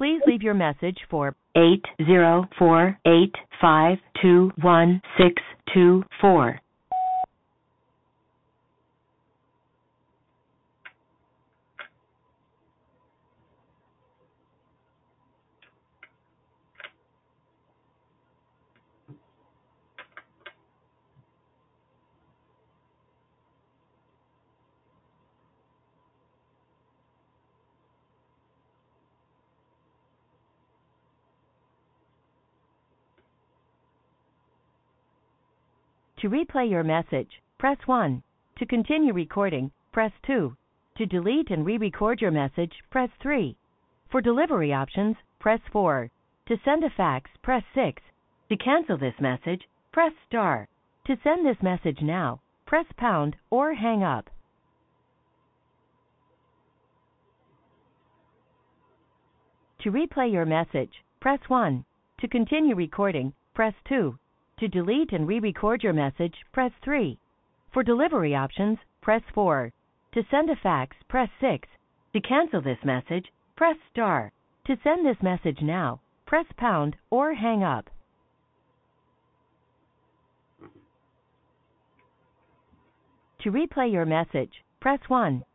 Please leave your message for 804-852-1624. To replay your message, press 1. To continue recording, press 2. To delete and re-record your message, press 3. For delivery options, press 4. To send a fax, press 6. To cancel this message, press star. To send this message now, press pound or hang up. To replay your message, press 1. To continue recording, press 2. To delete and re-record your message, press 3. For delivery options, press 4. To send a fax, press 6. To cancel this message, press star. To send this message now, press pound or hang up. To replay your message, press 1.